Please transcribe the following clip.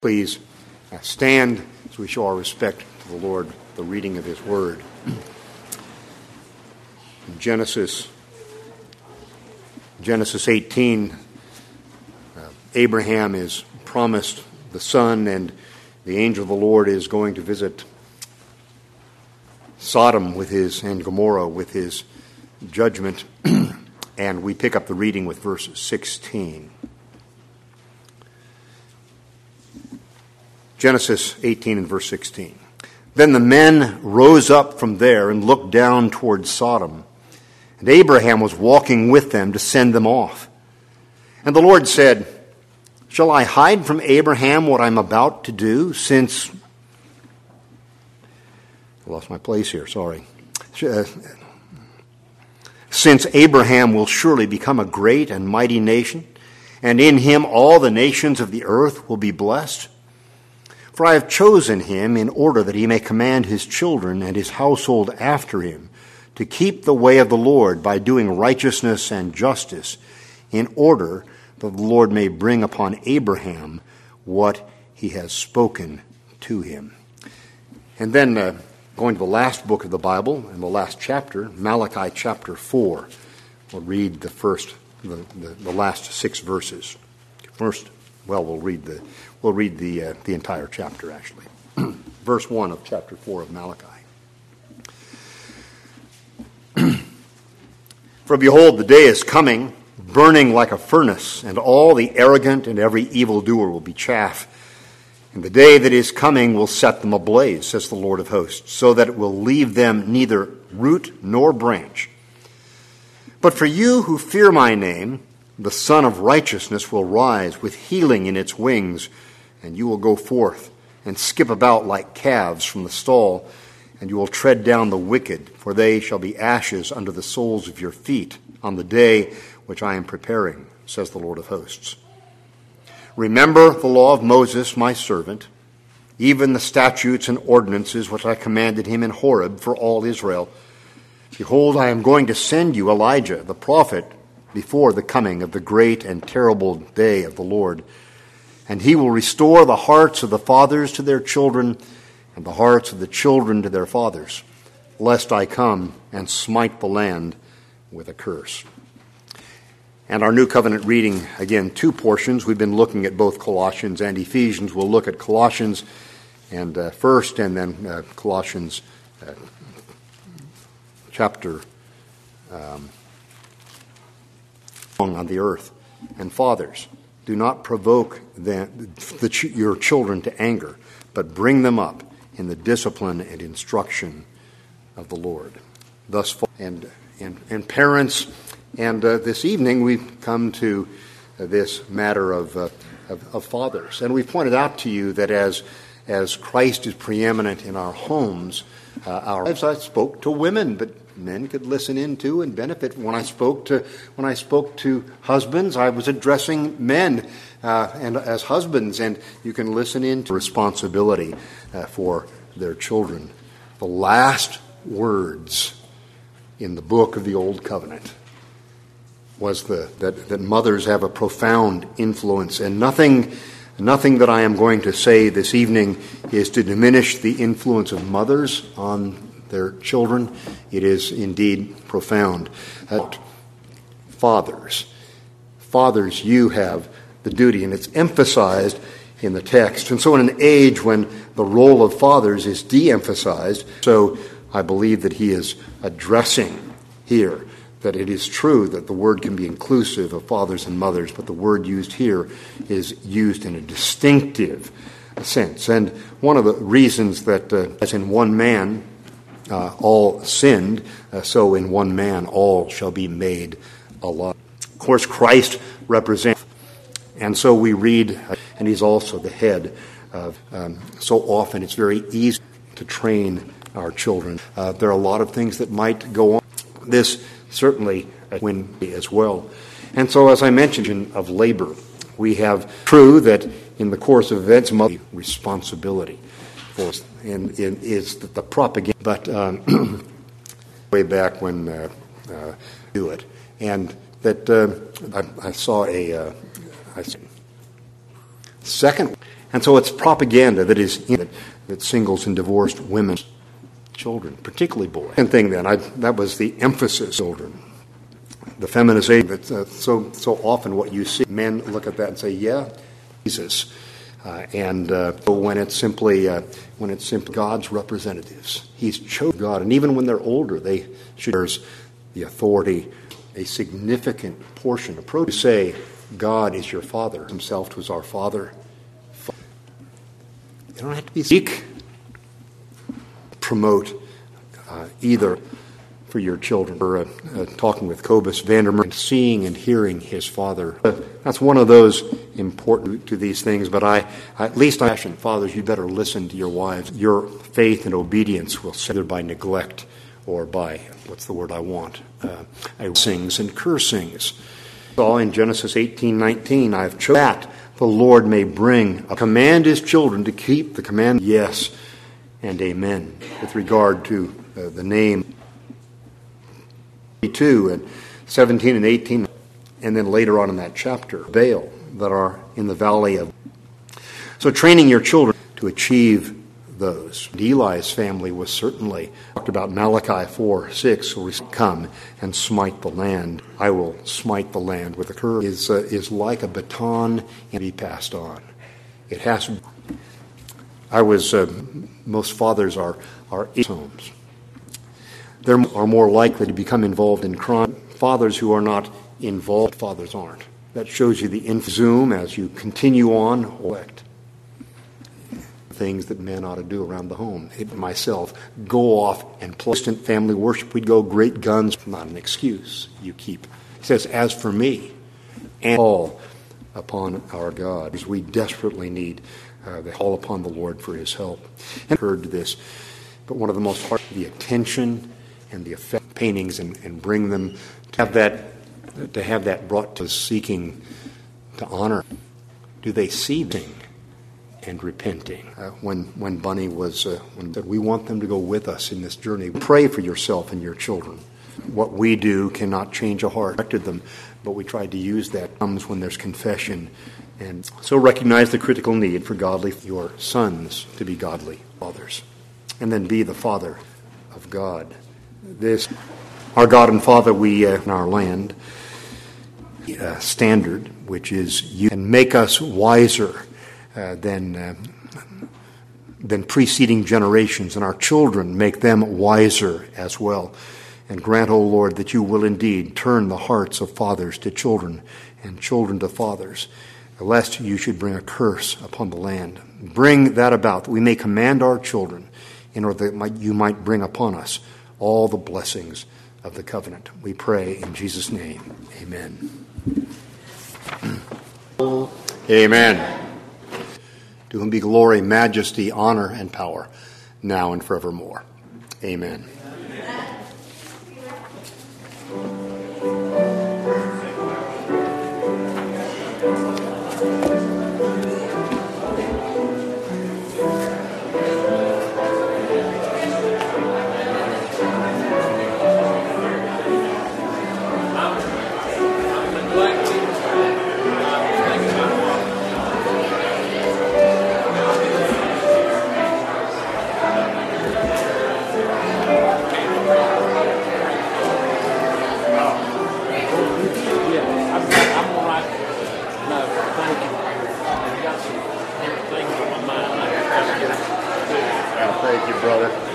Please stand as we show our respect to the Lord, the reading of His Word. In Genesis 18, Abraham is promised the son, and the angel of the Lord is going to visit Sodom and Gomorrah with his judgment, and we pick up the reading with verse 16. Genesis 18 and verse 16. Then the men rose up from there and looked down toward Sodom, and Abraham was walking with them to send them off. And the Lord said, "Shall I hide from Abraham what I'm about to do, since..." I lost my place here, sorry. "Since Abraham will surely become a great and mighty nation, and in him all the nations of the earth will be blessed. For I have chosen him in order that he may command his children and his household after him to keep the way of the Lord by doing righteousness and justice, in order that the Lord may bring upon Abraham what he has spoken to him." And then going to the last book of the Bible, and the last chapter, Malachi chapter 4. We'll read the last 6 verses. We'll read the entire chapter, actually. Verse 1 of chapter 4 of Malachi. "For behold, the day is coming, burning like a furnace, and all the arrogant and every evildoer will be chaff. And the day that is coming will set them ablaze, says the Lord of hosts, so that it will leave them neither root nor branch. But for you who fear my name, the Son of Righteousness will rise with healing in its wings, and you will go forth and skip about like calves from the stall, and you will tread down the wicked, for they shall be ashes under the soles of your feet on the day which I am preparing, says the Lord of hosts. Remember the law of Moses, my servant, even the statutes and ordinances which I commanded him in Horeb for all Israel. Behold, I am going to send you Elijah, the prophet, before the coming of the great and terrible day of the Lord. And he will restore the hearts of the fathers to their children, and the hearts of the children to their fathers, lest I come and smite the land with a curse." And our New Covenant reading, again, 2 portions. We've been looking at both Colossians and Ephesians. We'll look at Colossians first, and then Colossians chapter on the earth. "And fathers, do not provoke your children to anger, but bring them up in the discipline and instruction of the Lord." Thus far, and parents, and this evening we've come to this matter of fathers, and we've pointed out to you that as Christ is preeminent in our homes, our lives. I spoke to women, but men could listen in too and benefit. When I spoke to husbands, I was addressing men and as husbands, and you can listen in to responsibility for their children. The last words in the book of the Old Covenant was that mothers have a profound influence, and nothing that I am going to say this evening is to diminish the influence of mothers on their children. It is indeed profound. Fathers, you have the duty, and it's emphasized in the text. And so in an age when the role of fathers is de-emphasized, so I believe that he is addressing here that it is true that the word can be inclusive of fathers and mothers, but the word used here is used in a distinctive sense. And one of the reasons that, as in one man all sinned, so in one man all shall be made alive. Of course, Christ represents, and so we read, and he's also the head of, so often it's very easy to train our children. There are a lot of things that might go on. This certainly when as well. And so, as I mentioned, of labor, we have true that in the course of events, mother responsibility for us, and is that the propaganda, but way back when do it, and that I saw second, And so it's propaganda that singles and divorced women's children, particularly boys. And thing then, that was the emphasis, children. The feminization, that's so often what you see. Men look at that and say, yeah, Jesus. When it's simply God's representatives, He's chosen God, and even when they're older, they should there's the authority, a significant portion approach to say, God is your Father. Himself was our Father. You don't have to be seek, promote either for your children. We're talking with Cobus Vandermeer, seeing and hearing his father. That's one of those important to these things, but at least I fathers, you better listen to your wives. Your faith and obedience will either by neglect or by, what's the word I want, sings and cursings. All in Genesis 18:19, I've chosen that the Lord may command his children to keep the command, yes and amen, with regard to the name 22 and 17 and 18, and then later on in that chapter, Baal, that are in the valley of. So training your children to achieve those. Eli's family was certainly talked about Malachi 4:6, where we come and smite the land. I will smite the land with a curse. Is like a baton and be passed on. It has. Most fathers are in homes. They are more likely to become involved in crime. Fathers who are not involved, fathers aren't. That shows you the Zoom as you continue on. Things that men ought to do around the home. Myself, go off and instant family worship. We'd go great guns. Not an excuse. You keep. He says, as for me, and all upon our God. As we desperately need the call upon the Lord for his help. And heard this, but one of the most hard, the attention and the effect paintings and bring them to have that brought to seeking to honor. Do they see thing and repenting? When Bunny was we want them to go with us in this journey. Pray for yourself and your children. What we do cannot change a heart. Affected them, but we tried to use that. Comes when there's confession, and so recognize the critical need for your sons to be godly fathers, and then be the father of God. This, our God and Father, we in our land standard, which is you can make us wiser than preceding generations, and our children make them wiser as well. And grant, O Lord, that you will indeed turn the hearts of fathers to children and children to fathers, lest you should bring a curse upon the land. Bring that about, that we may command our children, in order that you might bring upon us all the blessings of the covenant. We pray in Jesus' name. Amen. Amen. To whom be glory, majesty, honor, and power, now and forevermore. Amen. Thank you, brother.